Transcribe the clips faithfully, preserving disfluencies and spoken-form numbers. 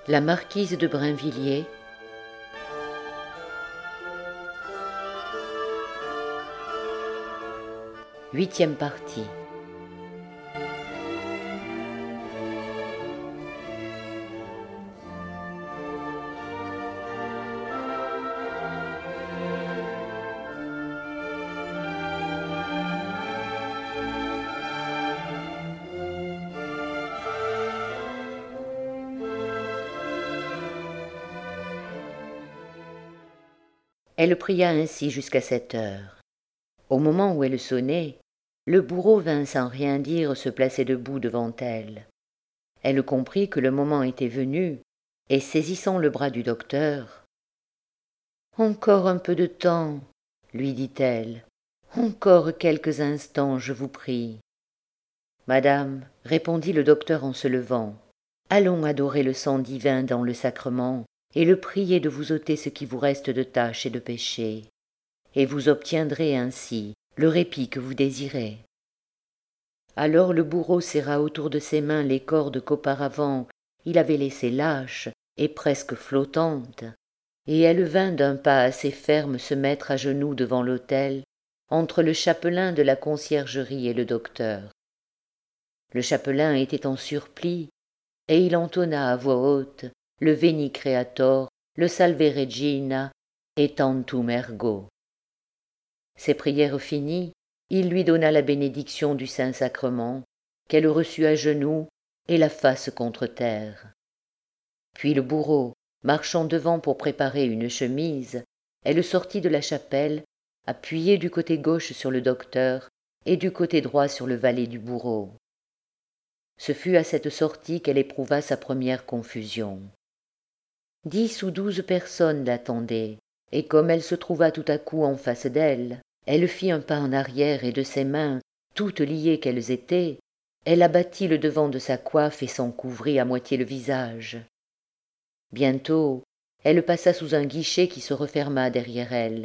La marquise de Brinvilliers, huitième partie. Elle pria ainsi jusqu'à sept heures. Au moment où elle sonnait, le bourreau vint sans rien dire se placer debout devant elle. Elle comprit que le moment était venu, et saisissant le bras du docteur, « Encore un peu de temps, lui dit-elle, « encore quelques instants, je vous prie. »« Madame, répondit le docteur en se levant, allons adorer le sang divin dans le sacrement, et le prier de vous ôter ce qui vous reste de tâches et de péchés, et vous obtiendrez ainsi le répit que vous désirez. » Alors le bourreau serra autour de ses mains les cordes qu'auparavant il avait laissées lâches et presque flottantes, et elle vint d'un pas assez ferme se mettre à genoux devant l'autel, entre le chapelain de la conciergerie et le docteur. Le chapelain était en surplis, et il entonna à voix haute le Veni Creator, le Salve Regina et Tantum Ergo. Ses prières finies, il lui donna la bénédiction du Saint-Sacrement, qu'elle reçut à genoux et la face contre terre. Puis le bourreau, marchant devant pour préparer une chemise, elle sortit de la chapelle, appuyée du côté gauche sur le docteur et du côté droit sur le valet du bourreau. Ce fut à cette sortie qu'elle éprouva sa première confusion. Dix ou douze personnes l'attendaient, et comme elle se trouva tout à coup en face d'elle, elle fit un pas en arrière et de ses mains, toutes liées qu'elles étaient, elle abattit le devant de sa coiffe et s'en couvrit à moitié le visage. Bientôt, elle passa sous un guichet qui se referma derrière elle,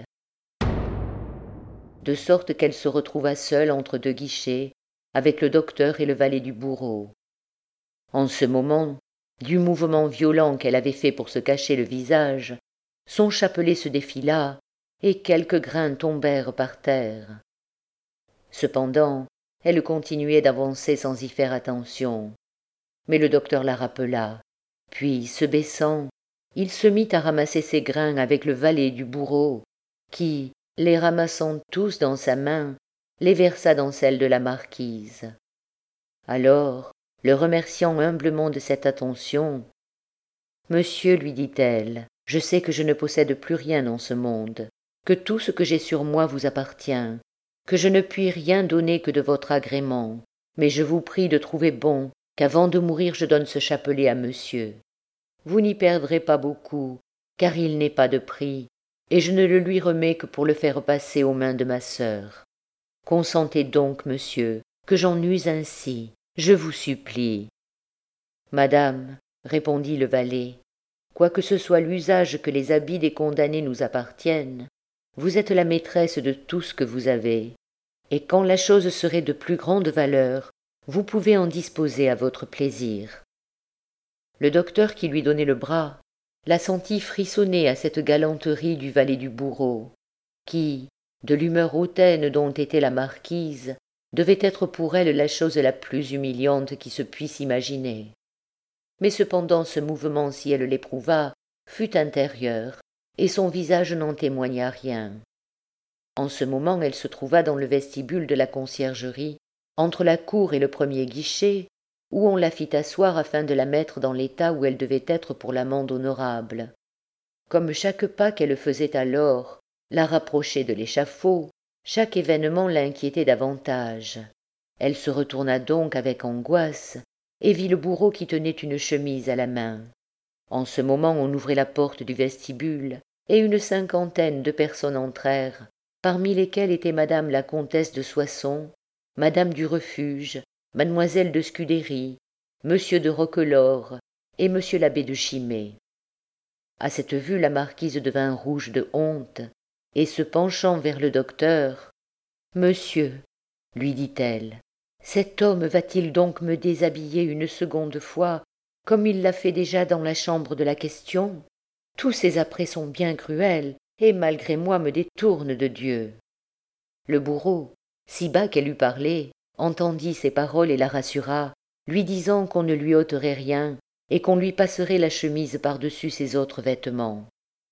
de sorte qu'elle se retrouva seule entre deux guichets, avec le docteur et le valet du bourreau. En ce moment, du mouvement violent qu'elle avait fait pour se cacher le visage, son chapelet se défila, et quelques grains tombèrent par terre. Cependant, elle continuait d'avancer sans y faire attention. Mais le docteur la rappela, puis, se baissant, il se mit à ramasser ces grains avec le valet du bourreau, qui, les ramassant tous dans sa main, les versa dans celle de la marquise. Alors, le remerciant humblement de cette attention, « Monsieur, lui dit-elle, je sais que je ne possède plus rien dans ce monde, que tout ce que j'ai sur moi vous appartient, que je ne puis rien donner que de votre agrément, mais je vous prie de trouver bon qu'avant de mourir je donne ce chapelet à monsieur. Vous n'y perdrez pas beaucoup, car il n'est pas de prix, et je ne le lui remets que pour le faire passer aux mains de ma sœur. Consentez donc, monsieur, que j'en use ainsi, je vous supplie. » « Madame, répondit le valet, quoique ce soit l'usage que les habits des condamnés nous appartiennent, vous êtes la maîtresse de tout ce que vous avez, et quand la chose serait de plus grande valeur, vous pouvez en disposer à votre plaisir. » Le docteur qui lui donnait le bras la sentit frissonner à cette galanterie du valet du bourreau, qui, de l'humeur hautaine dont était la marquise, devait être pour elle la chose la plus humiliante qui se puisse imaginer. Mais cependant ce mouvement, si elle l'éprouva, fut intérieur, et son visage n'en témoigna rien. En ce moment elle se trouva dans le vestibule de la conciergerie, entre la cour et le premier guichet, où on la fit asseoir afin de la mettre dans l'état où elle devait être pour l'amende honorable. Comme chaque pas qu'elle faisait alors la rapprochait de l'échafaud, chaque événement l'inquiétait davantage. Elle se retourna donc avec angoisse, et vit le bourreau qui tenait une chemise à la main. En ce moment on ouvrit la porte du vestibule, et une cinquantaine de personnes entrèrent, parmi lesquelles était madame la comtesse de Soissons, madame du Refuge, mademoiselle de Scudéry, monsieur de Roquelaure et monsieur l'abbé de Chimay. À cette vue la marquise devint rouge de honte, et se penchant vers le docteur, « Monsieur, lui dit-elle, cet homme va-t-il donc me déshabiller une seconde fois comme il l'a fait déjà dans la chambre de la question. Tous ses apprêts sont bien cruels, et malgré moi me détournent de Dieu. » Le bourreau, si bas qu'elle eût parlé, entendit ces paroles et la rassura, lui disant qu'on ne lui ôterait rien, et qu'on lui passerait la chemise par-dessus ses autres vêtements.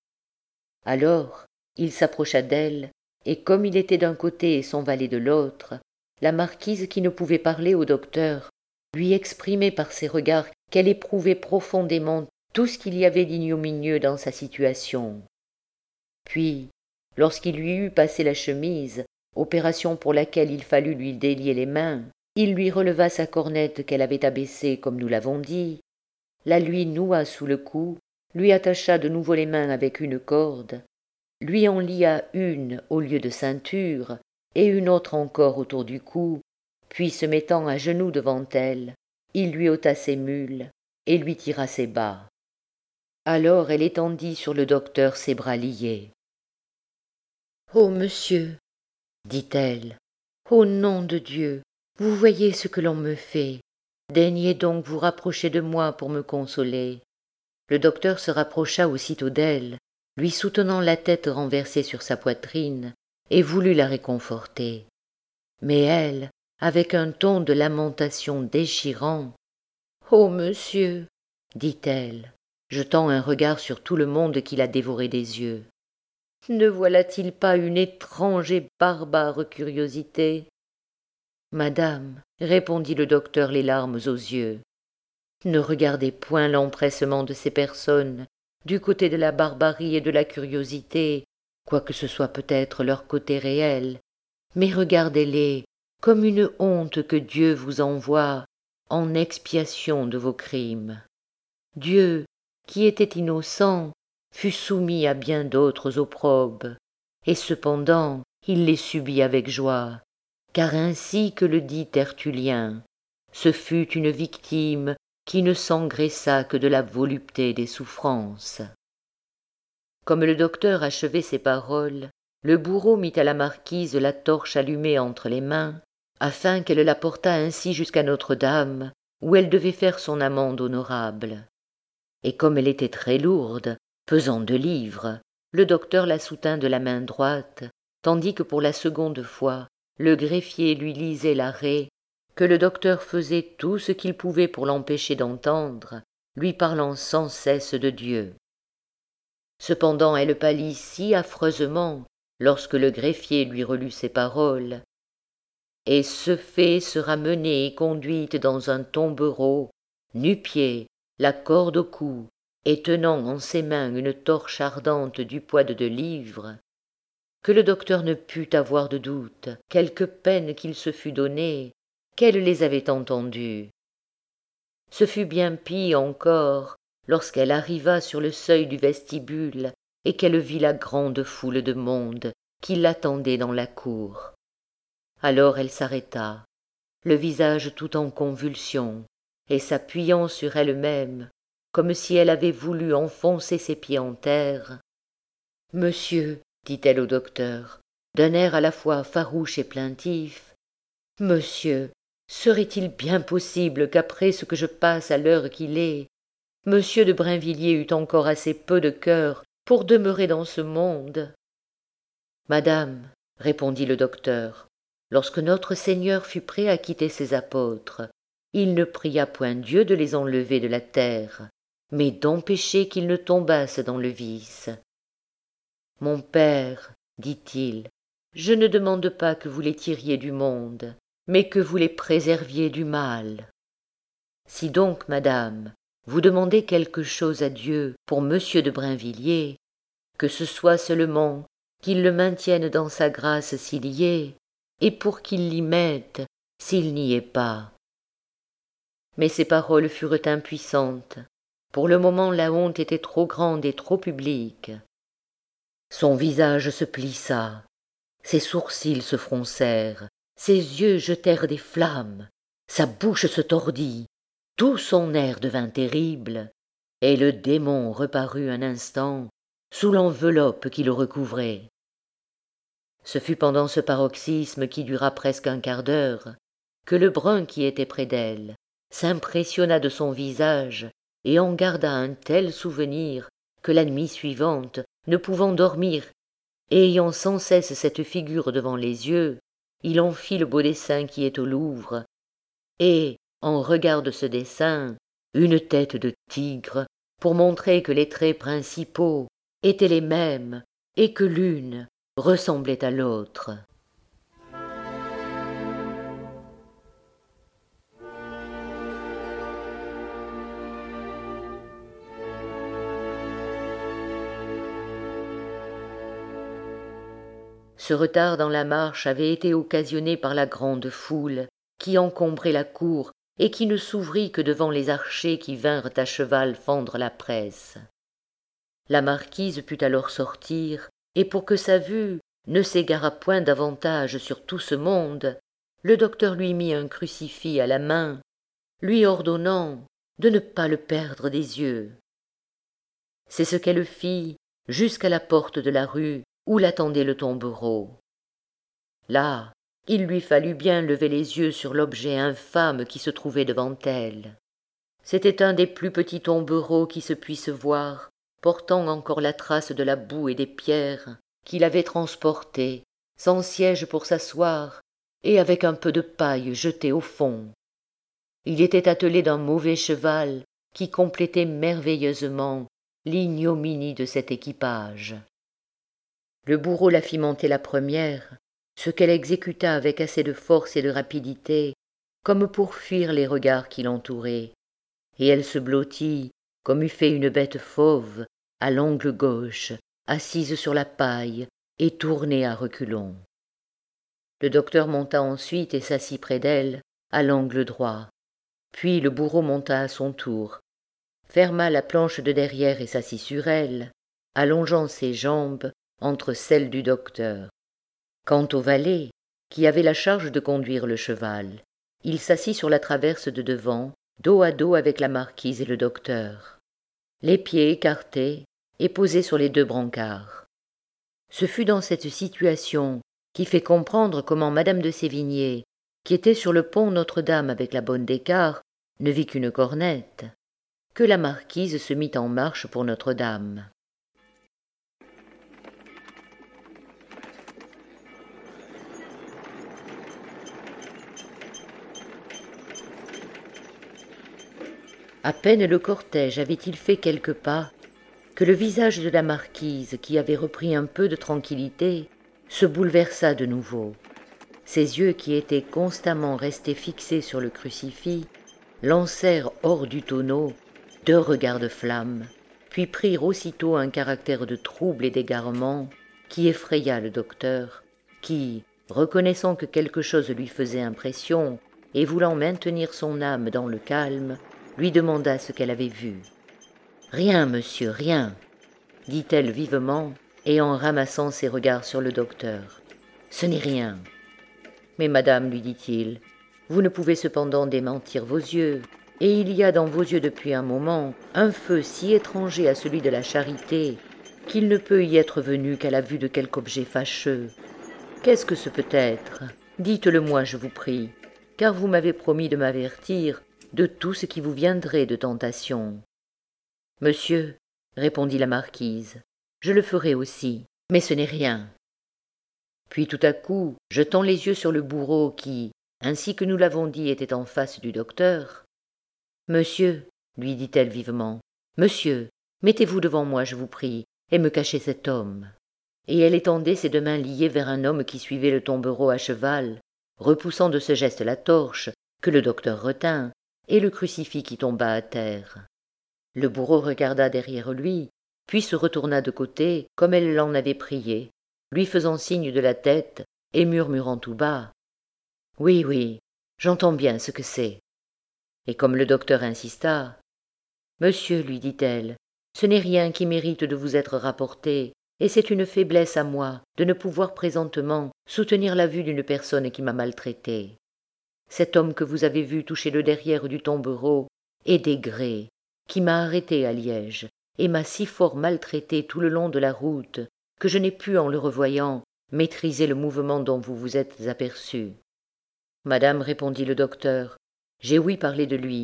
Alors, il s'approcha d'elle, et comme il était d'un côté et son valet de l'autre, la marquise, qui ne pouvait parler au docteur, lui exprimait par ses regards qu'elle éprouvait profondément tout ce qu'il y avait d'ignominieux dans sa situation. Puis, lorsqu'il lui eut passé la chemise, opération pour laquelle il fallut lui délier les mains, il lui releva sa cornette qu'elle avait abaissée comme nous l'avons dit, la lui noua sous le cou, lui attacha de nouveau les mains avec une corde, lui en lia une au lieu de ceinture et une autre encore autour du cou, puis se mettant à genoux devant elle, il lui ôta ses mules et lui tira ses bas. Alors elle étendit sur le docteur ses bras liés. « Ô monsieur, dit-elle, au nom de Dieu, vous voyez ce que l'on me fait. Daignez donc vous rapprocher de moi pour me consoler. » Le docteur se rapprocha aussitôt d'elle, lui soutenant la tête renversée sur sa poitrine, et voulut la réconforter. Mais elle, avec un ton de lamentation déchirant, « Ô monsieur, dit-elle, jetant un regard sur tout le monde qui la dévorait des yeux, ne voilà-t-il pas une étrange et barbare curiosité ? » « Madame, répondit le docteur les larmes aux yeux, ne regardez point l'empressement de ces personnes du côté de la barbarie et de la curiosité, quoique ce soit peut-être leur côté réel, mais regardez-les comme une honte que Dieu vous envoie en expiation de vos crimes. Dieu, qui était innocent, fut soumis à bien d'autres opprobes, et cependant il les subit avec joie, car ainsi que le dit Tertullien, ce fut une victime qui ne s'engraissa que de la volupté des souffrances. Comme le docteur achevait ces paroles, le bourreau mit à la marquise la torche allumée entre les mains, afin qu'elle la portât ainsi jusqu'à Notre-Dame, où elle devait faire son amende honorable. Et comme elle était très lourde, pesant deux livres, le docteur la soutint de la main droite, tandis que pour la seconde fois, le greffier lui lisait l'arrêt, que le docteur faisait tout ce qu'il pouvait pour l'empêcher d'entendre, lui parlant sans cesse de Dieu. Cependant elle pâlit si affreusement lorsque le greffier lui relut ces paroles. « Et ce fait sera menée et conduite dans un tombereau, nu-pieds, la corde au cou, et tenant en ses mains une torche ardente du poids de deux livres, que le docteur ne put avoir de doute, quelque peine qu'il se fût donnée, qu'elle les avait entendus. Ce fut bien pis encore lorsqu'elle arriva sur le seuil du vestibule et qu'elle vit la grande foule de monde qui l'attendait dans la cour. Alors elle s'arrêta, le visage tout en convulsions, et s'appuyant sur elle-même, comme si elle avait voulu enfoncer ses pieds en terre. « Monsieur, dit-elle au docteur, d'un air à la fois farouche et plaintif, « Monsieur, serait-il bien possible qu'après ce que je passe à l'heure qu'il est, Monsieur de Brinvilliers eût encore assez peu de cœur pour demeurer dans ce monde ?»« Madame, répondit le docteur, lorsque notre Seigneur fut prêt à quitter ses apôtres, il ne pria point Dieu de les enlever de la terre, mais d'empêcher qu'ils ne tombassent dans le vice. Mon père, dit-il, je ne demande pas que vous les tiriez du monde, mais que vous les préserviez du mal. Si donc, madame, vous demandez quelque chose à Dieu pour monsieur de Brinvilliers, que ce soit seulement qu'il le maintienne dans sa grâce s'il y est, et pour qu'il l'y mette s'il n'y est pas. » Mais ces paroles furent impuissantes. Pour le moment la honte était trop grande et trop publique. Son visage se plissa, ses sourcils se froncèrent, ses yeux jetèrent des flammes, sa bouche se tordit, tout son air devint terrible, et le démon reparut un instant sous l'enveloppe qui le recouvrait. Ce fut pendant ce paroxysme qui dura presque un quart d'heure que le brun qui était près d'elle s'impressionna de son visage et en garda un tel souvenir que la nuit suivante, ne pouvant dormir, et ayant sans cesse cette figure devant les yeux, il en fit le beau dessin qui est au Louvre, et, en regard de ce dessin, une tête de tigre, pour montrer que les traits principaux étaient les mêmes, et que l'une ressemblait à l'autre. Ce retard dans la marche avait été occasionné par la grande foule qui encombrait la cour et qui ne s'ouvrit que devant les archers qui vinrent à cheval fendre la presse. La marquise put alors sortir, et pour que sa vue ne s'égarât point davantage sur tout ce monde, le docteur lui mit un crucifix à la main, lui ordonnant de ne pas le perdre des yeux. C'est ce qu'elle fit jusqu'à la porte de la rue où l'attendait le tombereau. Là, il lui fallut bien lever les yeux sur l'objet infâme qui se trouvait devant elle. C'était un des plus petits tombereaux qui se puissent voir, portant encore la trace de la boue et des pierres, qu'il avait transporté, sans siège pour s'asseoir, et avec un peu de paille jetée au fond. Il était attelé d'un mauvais cheval qui complétait merveilleusement l'ignominie de cet équipage. Le bourreau la fit monter la première, ce qu'elle exécuta avec assez de force et de rapidité, comme pour fuir les regards qui l'entouraient, et elle se blottit, comme eût fait une bête fauve, à l'angle gauche, assise sur la paille et tournée à reculons. Le docteur monta ensuite et s'assit près d'elle, à l'angle droit. Puis le bourreau monta à son tour, ferma la planche de derrière et s'assit sur elle, allongeant ses jambes entre celles du docteur. Quant au valet, qui avait la charge de conduire le cheval, il s'assit sur la traverse de devant, dos à dos avec la marquise et le docteur, les pieds écartés et posés sur les deux brancards. Ce fut dans cette situation qui fait comprendre comment madame de Sévigné, qui était sur le pont Notre-Dame avec la bonne Descartes, ne vit qu'une cornette, que la marquise se mit en marche pour Notre-Dame. À peine le cortège avait-il fait quelques pas que le visage de la marquise, qui avait repris un peu de tranquillité, se bouleversa de nouveau. Ses yeux, qui étaient constamment restés fixés sur le crucifix, lancèrent hors du tonneau deux regards de flamme, puis prirent aussitôt un caractère de trouble et d'égarement qui effraya le docteur, qui, reconnaissant que quelque chose lui faisait impression et voulant maintenir son âme dans le calme, lui demanda ce qu'elle avait vu. « Rien, monsieur, rien, » dit-elle vivement et en ramassant ses regards sur le docteur. « Ce n'est rien. »« Mais madame, lui dit-il, vous ne pouvez cependant démentir vos yeux, et il y a dans vos yeux depuis un moment un feu si étranger à celui de la charité qu'il ne peut y être venu qu'à la vue de quelque objet fâcheux. Qu'est-ce que ce peut être? Dites-le-moi, je vous prie, car vous m'avez promis de m'avertir de tout ce qui vous viendrait de tentation. »« Monsieur, répondit la marquise, je le ferai aussi, mais ce n'est rien. » Puis tout à coup, jetant les yeux sur le bourreau qui, ainsi que nous l'avons dit, était en face du docteur, « Monsieur, lui dit-elle vivement, monsieur, mettez-vous devant moi, je vous prie, et me cachez cet homme. » Et elle étendait ses deux mains liées vers un homme qui suivait le tombereau à cheval, repoussant de ce geste la torche, que le docteur retint, et le crucifix qui tomba à terre. Le bourreau regarda derrière lui, puis se retourna de côté comme elle l'en avait prié, lui faisant signe de la tête et murmurant tout bas « Oui, oui, j'entends bien ce que c'est. » Et comme le docteur insista, « Monsieur, lui dit-elle, ce n'est rien qui mérite de vous être rapporté, et c'est une faiblesse à moi de ne pouvoir présentement soutenir la vue d'une personne qui m'a maltraité. Cet homme que vous avez vu toucher le derrière du tombereau est Desgrais, qui m'a arrêté à Liège et m'a si fort maltraité tout le long de la route que je n'ai pu, en le revoyant, maîtriser le mouvement dont vous vous êtes aperçu. Madame, répondit le docteur, j'ai ouï parler de lui,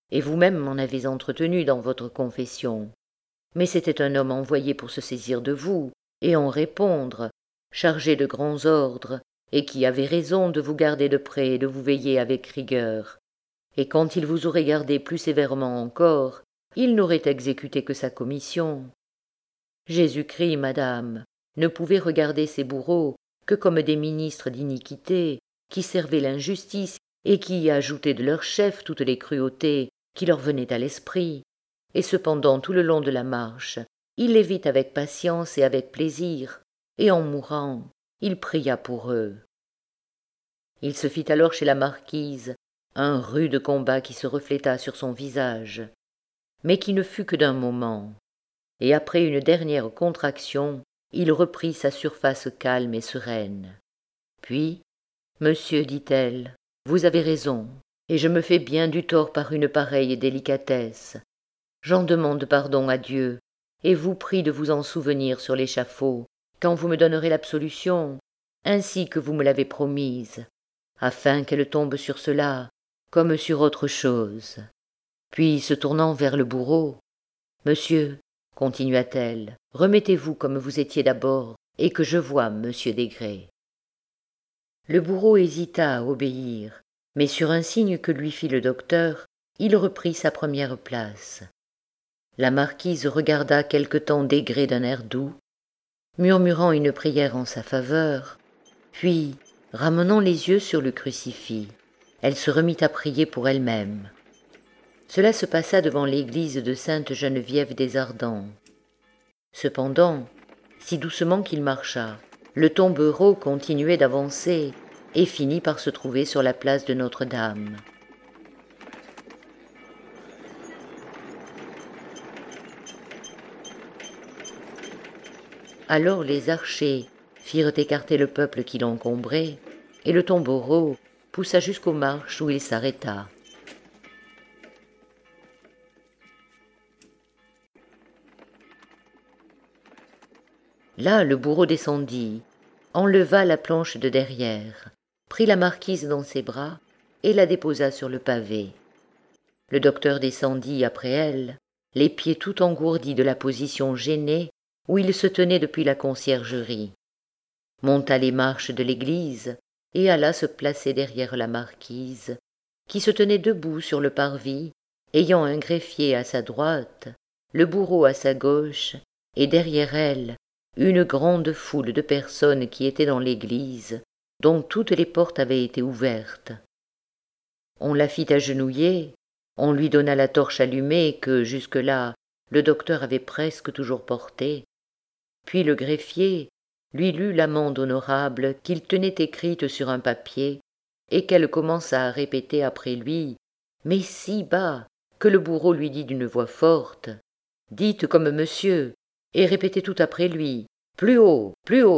et vous-même m'en avez entretenu dans votre confession. Mais c'était un homme envoyé pour se saisir de vous, et en répondre, chargé de grands ordres, et qui avait raison de vous garder de près et de vous veiller avec rigueur. Et quand il vous aurait gardé plus sévèrement encore, il n'aurait exécuté que sa commission. Jésus-Christ, madame, ne pouvait regarder ses bourreaux que comme des ministres d'iniquité, qui servaient l'injustice et qui y ajoutaient de leur chef toutes les cruautés qui leur venaient à l'esprit. Et cependant, tout le long de la marche, il les vit avec patience et avec plaisir, et en mourant, il pria pour eux. Il se fit alors chez la marquise un rude combat qui se refléta sur son visage, mais qui ne fut que d'un moment, et après une dernière contraction, il reprit sa surface calme et sereine. Puis, « Monsieur, dit-elle, vous avez raison, et je me fais bien du tort par une pareille délicatesse. J'en demande pardon à Dieu, et vous prie de vous en souvenir sur l'échafaud, quand vous me donnerez l'absolution, ainsi que vous me l'avez promise, afin qu'elle tombe sur cela, comme sur autre chose. » Puis, se tournant vers le bourreau, « Monsieur, continua-t-elle, remettez-vous comme vous étiez d'abord, et que je voie Monsieur Desgrais. » Le bourreau hésita à obéir, mais sur un signe que lui fit le docteur, il reprit sa première place. La marquise regarda quelque temps Desgrais d'un air doux, murmurant une prière en sa faveur, puis, ramenant les yeux sur le crucifix, elle se remit à prier pour elle-même. Cela se passa devant l'église de Sainte-Geneviève des Ardents. Cependant, si doucement qu'il marcha, le tombereau continuait d'avancer et finit par se trouver sur la place de Notre-Dame. Alors les archers firent écarter le peuple qui l'encombrait, et le tombereau poussa jusqu'aux marches où il s'arrêta. Là, le bourreau descendit, enleva la planche de derrière, prit la marquise dans ses bras et la déposa sur le pavé. Le docteur descendit après elle, les pieds tout engourdis de la position gênée où il se tenait depuis la conciergerie, monta les marches de l'église et alla se placer derrière la marquise, qui se tenait debout sur le parvis, ayant un greffier à sa droite, le bourreau à sa gauche, et derrière elle, une grande foule de personnes qui étaient dans l'église, dont toutes les portes avaient été ouvertes. On la fit agenouiller, on lui donna la torche allumée que, jusque-là, le docteur avait presque toujours portée, puis le greffier lui lut l'amende honorable qu'il tenait écrite sur un papier, et qu'elle commença à répéter après lui, mais si bas que le bourreau lui dit d'une voix forte, « Dites comme monsieur, et répétez tout après lui, plus haut, plus haut. »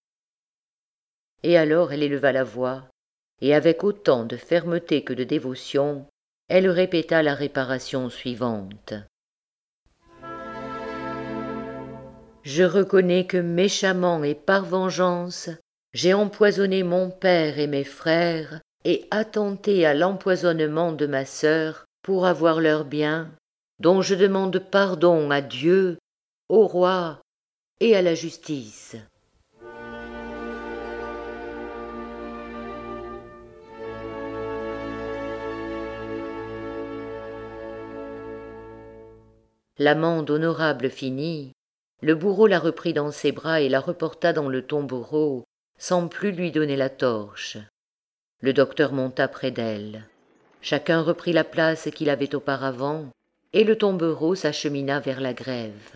Et alors elle éleva la voix, et avec autant de fermeté que de dévotion, elle répéta la réparation suivante. « Je reconnais que méchamment et par vengeance, j'ai empoisonné mon père et mes frères, et attenté à l'empoisonnement de ma sœur pour avoir leur bien, dont je demande pardon à Dieu, au roi et à la justice. » L'amende honorable finie, le bourreau la reprit dans ses bras et la reporta dans le tombereau, sans plus lui donner la torche. Le docteur monta près d'elle. Chacun reprit la place qu'il avait auparavant, et le tombereau s'achemina vers la grève.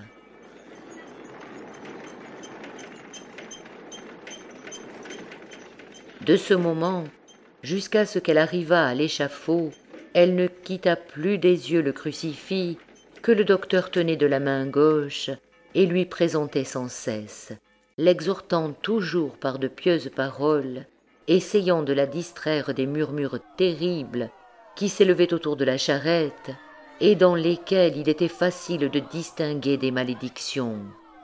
De ce moment, jusqu'à ce qu'elle arrivât à l'échafaud, elle ne quitta plus des yeux le crucifix que le docteur tenait de la main gauche et lui présentait sans cesse, l'exhortant toujours par de pieuses paroles, essayant de la distraire des murmures terribles qui s'élevaient autour de la charrette et dans lesquels il était facile de distinguer des malédictions.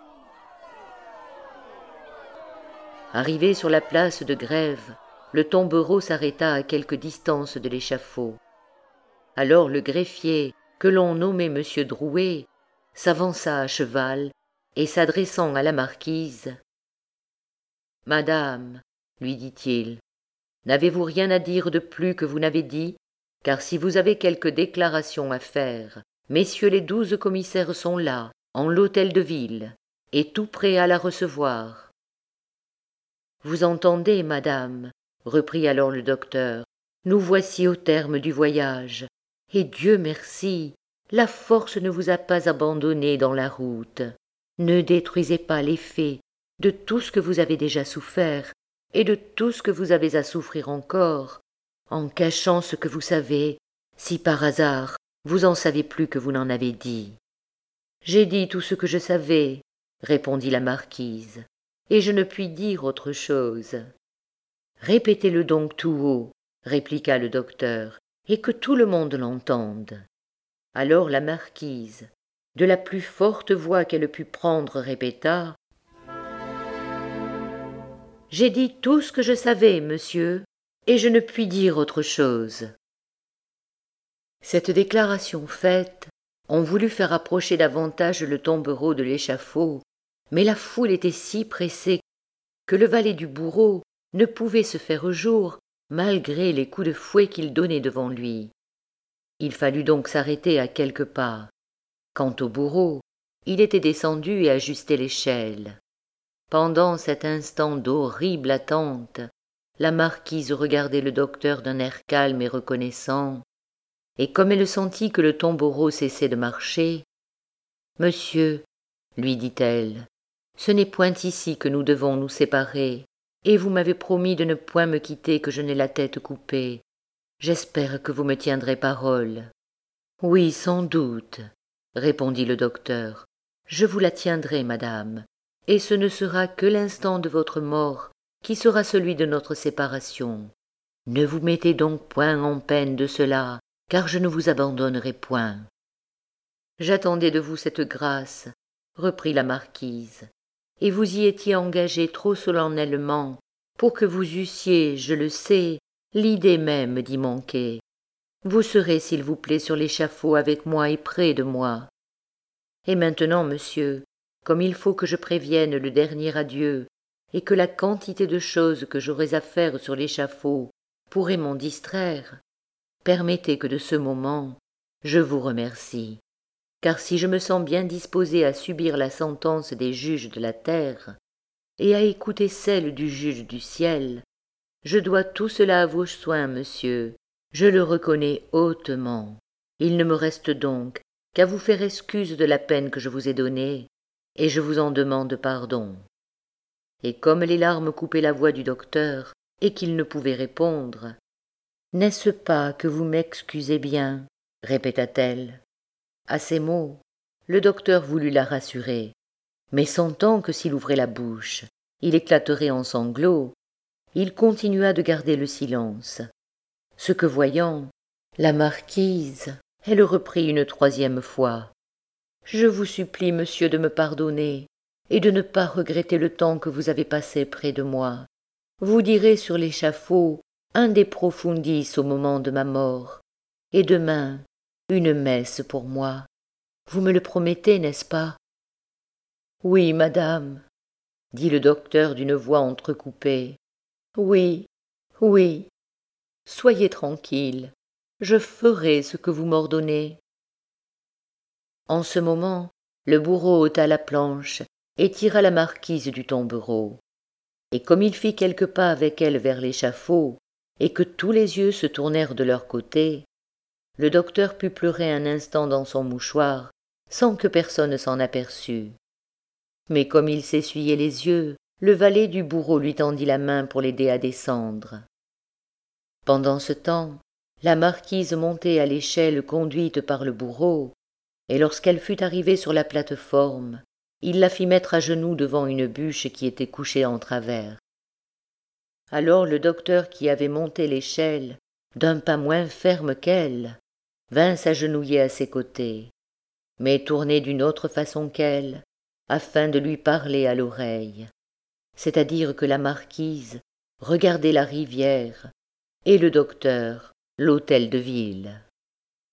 Arrivé sur la place de grève, le tombereau s'arrêta à quelque distance de l'échafaud. Alors le greffier, que l'on nommait monsieur Drouet, s'avança à cheval et s'adressant à la marquise. « Madame, lui dit-il, n'avez-vous rien à dire de plus que vous n'avez dit? Car si vous avez quelque déclaration à faire, messieurs les douze commissaires sont là, en l'hôtel de ville, et tout prêts à la recevoir. » « Vous entendez, madame, reprit alors le docteur, nous voici au terme du voyage, et Dieu merci, la force ne vous a pas abandonné dans la route. Ne détruisez pas l'effet de tout ce que vous avez déjà souffert et de tout ce que vous avez à souffrir encore, en cachant ce que vous savez, si par hasard vous en savez plus que vous n'en avez dit. »« J'ai dit tout ce que je savais, répondit la marquise, et je ne puis dire autre chose. »« Répétez-le donc tout haut, répliqua le docteur, et que tout le monde l'entende. » Alors la marquise, de la plus forte voix qu'elle put prendre, répéta « J'ai dit tout ce que je savais, monsieur, et je ne puis dire autre chose. » Cette déclaration faite, on voulut faire approcher davantage le tombereau de l'échafaud, mais la foule était si pressée que le valet du bourreau ne pouvait se faire jour malgré les coups de fouet qu'il donnait devant lui. Il fallut donc s'arrêter à quelques pas. Quant au bourreau, il était descendu et ajustait l'échelle. Pendant cet instant d'horrible attente, la marquise regardait le docteur d'un air calme et reconnaissant, et comme elle sentit que le tombereau cessait de marcher, « Monsieur, lui dit-elle, ce n'est point ici que nous devons nous séparer, et vous m'avez promis de ne point me quitter que je n'ai la tête coupée. J'espère que vous me tiendrez parole. »« Oui, sans doute, » répondit le docteur. « Je vous la tiendrai, madame, et ce ne sera que l'instant de votre mort qui sera celui de notre séparation. Ne vous mettez donc point en peine de cela, car je ne vous abandonnerai point. »« J'attendais de vous cette grâce, » reprit la marquise, « et vous y étiez engagé trop solennellement pour que vous eussiez, je le sais, l'idée même d'y manquer. Vous serez, s'il vous plaît, sur l'échafaud avec moi et près de moi. Et maintenant, monsieur, comme il faut que je prévienne le dernier adieu, et que la quantité de choses que j'aurais à faire sur l'échafaud pourrait m'en distraire, permettez que de ce moment, je vous remercie. Car si je me sens bien disposé à subir la sentence des juges de la terre, et à écouter celle du juge du ciel, je dois tout cela à vos soins, monsieur, je le reconnais hautement. Il ne me reste donc qu'à vous faire excuse de la peine que je vous ai donnée, et je vous en demande pardon. Et comme les larmes coupaient la voix du docteur, et qu'il ne pouvait répondre, « N'est-ce pas que vous m'excusez bien ?» répéta-t-elle. À ces mots, le docteur voulut la rassurer, mais sentant que s'il ouvrait la bouche, il éclaterait en sanglots, il continua de garder le silence. Ce que voyant, la marquise, elle reprit une troisième fois. « Je vous supplie, monsieur, de me pardonner, et de ne pas regretter le temps que vous avez passé près de moi. Vous direz sur l'échafaud un des profundis au moment de ma mort, et demain une messe pour moi. Vous me le promettez, n'est-ce pas ?»« Oui, madame, » dit le docteur d'une voix entrecoupée. « Oui, oui. Soyez tranquille, je ferai ce que vous m'ordonnez. » En ce moment, le bourreau ôta la planche et tira la marquise du tombereau. Et comme il fit quelques pas avec elle vers l'échafaud, et que tous les yeux se tournèrent de leur côté, le docteur put pleurer un instant dans son mouchoir, sans que personne s'en aperçût. Mais comme il s'essuyait les yeux, le valet du bourreau lui tendit la main pour l'aider à descendre. Pendant ce temps, la marquise montait à l'échelle conduite par le bourreau, et lorsqu'elle fut arrivée sur la plate-forme, il la fit mettre à genoux devant une bûche qui était couchée en travers. Alors le docteur qui avait monté l'échelle, d'un pas moins ferme qu'elle, vint s'agenouiller à ses côtés, mais tourné d'une autre façon qu'elle, afin de lui parler à l'oreille, c'est-à-dire que la marquise regardait la rivière, et le docteur l'hôtel de ville.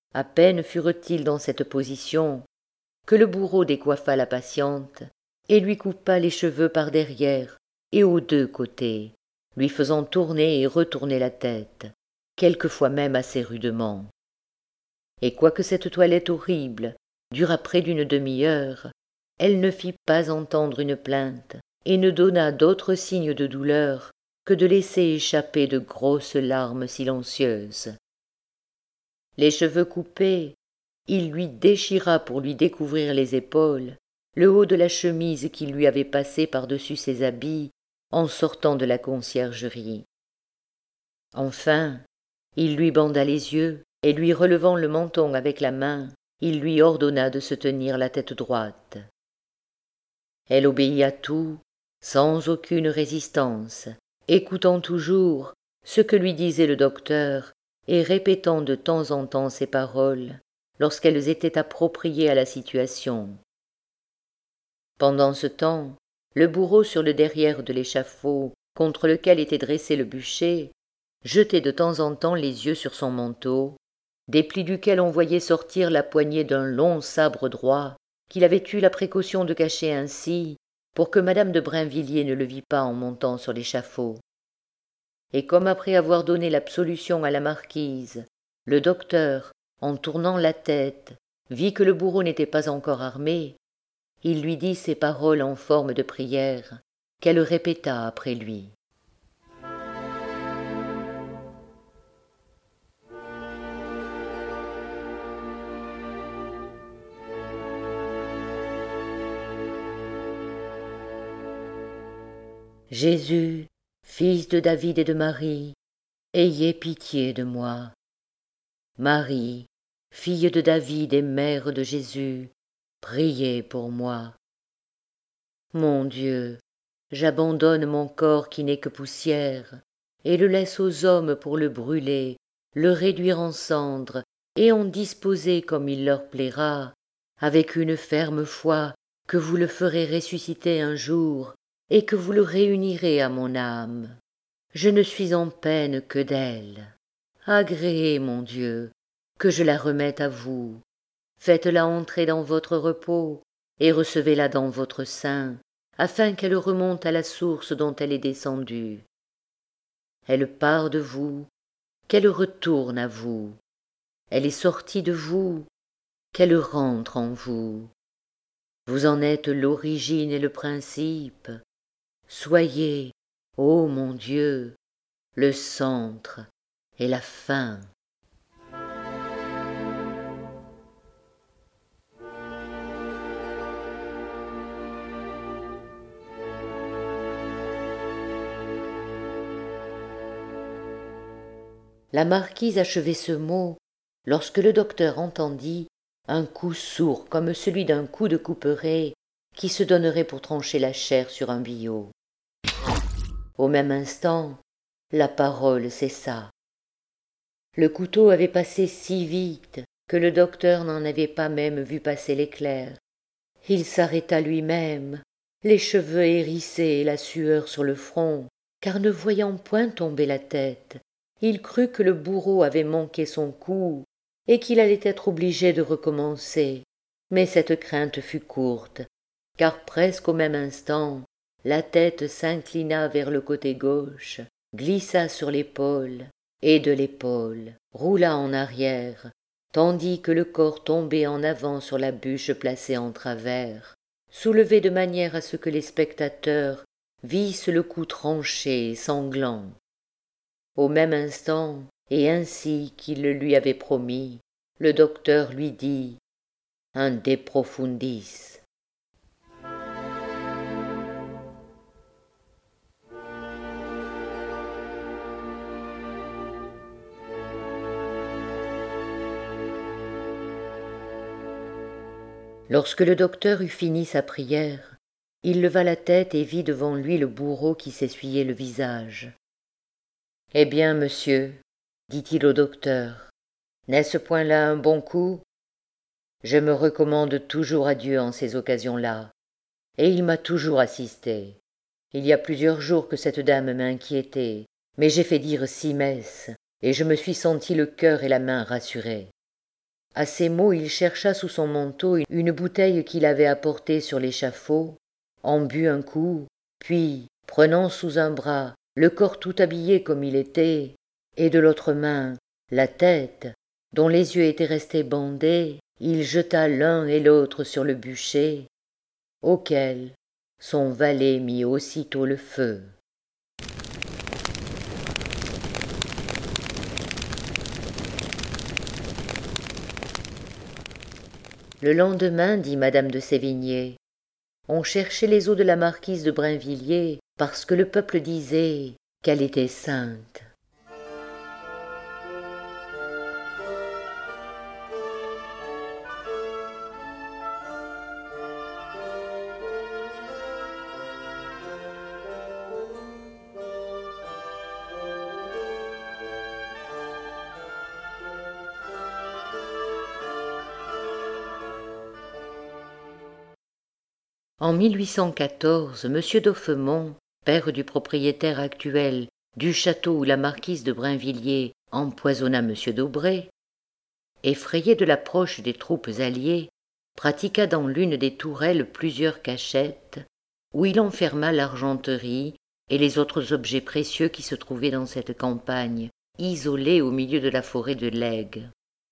À peine furent-ils dans cette position que le bourreau décoiffa la patiente et lui coupa les cheveux par derrière et aux deux côtés, lui faisant tourner et retourner la tête, quelquefois même assez rudement. Et quoique cette toilette horrible dura près d'une demi-heure, elle ne fit pas entendre une plainte et ne donna d'autres signes de douleur que de laisser échapper de grosses larmes silencieuses. Les cheveux coupés, il lui déchira pour lui découvrir les épaules le haut de la chemise qu'il lui avait passé par-dessus ses habits en sortant de la conciergerie. Enfin, il lui banda les yeux et lui relevant le menton avec la main, il lui ordonna de se tenir la tête droite. Elle obéit à tout, sans aucune résistance, écoutant toujours ce que lui disait le docteur et répétant de temps en temps ces paroles lorsqu'elles étaient appropriées à la situation. Pendant ce temps, le bourreau sur le derrière de l'échafaud contre lequel était dressé le bûcher jetait de temps en temps les yeux sur son manteau, des plis duquel on voyait sortir la poignée d'un long sabre droit qu'il avait eu la précaution de cacher ainsi pour que madame de Brinvilliers ne le vît pas en montant sur l'échafaud. Et comme après avoir donné l'absolution à la marquise, le docteur, en tournant la tête, vit que le bourreau n'était pas encore armé, il lui dit ces paroles en forme de prière, qu'elle répéta après lui. Jésus, fils de David et de Marie, ayez pitié de moi. Marie, fille de David et mère de Jésus, priez pour moi. Mon Dieu, j'abandonne mon corps qui n'est que poussière, et le laisse aux hommes pour le brûler, le réduire en cendres, et en disposer comme il leur plaira, avec une ferme foi que vous le ferez ressusciter un jour, et que vous le réunirez à mon âme. Je ne suis en peine que d'elle. Agréez, mon Dieu, que je la remette à vous. Faites-la entrer dans votre repos, et recevez-la dans votre sein, afin qu'elle remonte à la source dont elle est descendue. Elle part de vous, qu'elle retourne à vous. Elle est sortie de vous, qu'elle rentre en vous. Vous en êtes l'origine et le principe. Soyez, ô mon Dieu, le centre et la fin. La marquise achevait ce mot lorsque le docteur entendit un coup sourd comme celui d'un coup de couperet qui se donnerait pour trancher la chair sur un billot. Au même instant, la parole cessa. Le couteau avait passé si vite que le docteur n'en avait pas même vu passer l'éclair. Il s'arrêta lui-même, les cheveux hérissés et la sueur sur le front, car ne voyant point tomber la tête, il crut que le bourreau avait manqué son coup et qu'il allait être obligé de recommencer. Mais cette crainte fut courte, car presque au même instant, la tête s'inclina vers le côté gauche, glissa sur l'épaule, et de l'épaule roula en arrière, tandis que le corps tombait en avant sur la bûche placée en travers, soulevé de manière à ce que les spectateurs vissent le cou tranché et sanglant. Au même instant, et ainsi qu'il le lui avait promis, le docteur lui dit « un de profundis ». Lorsque le docteur eut fini sa prière, il leva la tête et vit devant lui le bourreau qui s'essuyait le visage. « Eh bien, monsieur, dit-il au docteur, n'est-ce point là un bon coup? Je me recommande toujours à Dieu en ces occasions-là, et il m'a toujours assisté. Il y a plusieurs jours que cette dame m'inquiétait, mais j'ai fait dire six messes, et je me suis senti le cœur et la main rassurés. À ces mots, il chercha sous son manteau une bouteille qu'il avait apportée sur l'échafaud, en but un coup, puis, prenant sous un bras le corps tout habillé comme il était, et de l'autre main la tête, dont les yeux étaient restés bandés, il jeta l'un et l'autre sur le bûcher, auquel son valet mit aussitôt le feu. Le lendemain, dit madame de Sévigné, on cherchait les os de la marquise de Brinvilliers parce que le peuple disait qu'elle était sainte. En mille huit cent quatorze, M. d'Offemont, père du propriétaire actuel du château où la marquise de Brinvilliers empoisonna M. d'Aubray, effrayé de l'approche des troupes alliées, pratiqua dans l'une des tourelles plusieurs cachettes, où il enferma l'argenterie et les autres objets précieux qui se trouvaient dans cette campagne, isolée au milieu de la forêt de l'Aigue.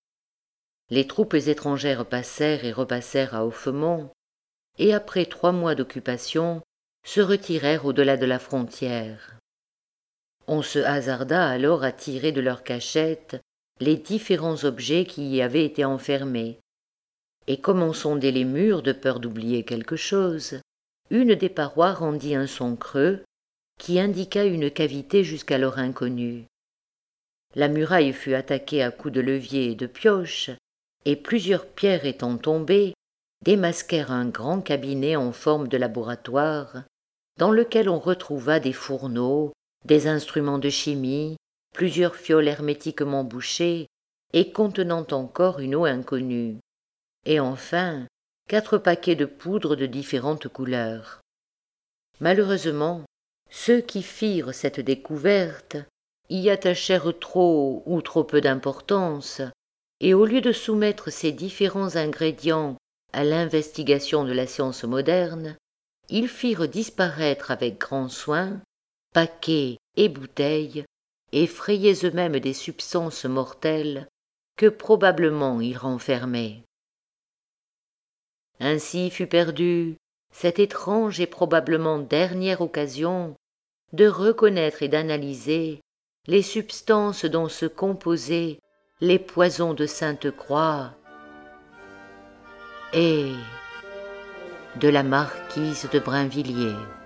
Les troupes étrangères passèrent et repassèrent à Offemont, et après trois mois d'occupation, se retirèrent au-delà de la frontière. On se hasarda alors à tirer de leur cachette les différents objets qui y avaient été enfermés, et comme on sondait les murs de peur d'oublier quelque chose, une des parois rendit un son creux qui indiqua une cavité jusqu'alors inconnue. La muraille fut attaquée à coups de levier et de pioche, et plusieurs pierres étant tombées, démasquèrent un grand cabinet en forme de laboratoire, dans lequel on retrouva des fourneaux, des instruments de chimie, plusieurs fioles hermétiquement bouchées et contenant encore une eau inconnue, et enfin quatre paquets de poudre de différentes couleurs. Malheureusement, ceux qui firent cette découverte y attachèrent trop ou trop peu d'importance, et au lieu de soumettre ces différents ingrédients à l'investigation de la science moderne, ils firent disparaître avec grand soin paquets et bouteilles, effrayés eux-mêmes des substances mortelles que probablement ils renfermaient. Ainsi fut perdue cette étrange et probablement dernière occasion de reconnaître et d'analyser les substances dont se composaient les poisons de Sainte-Croix et de la marquise de Brinvilliers.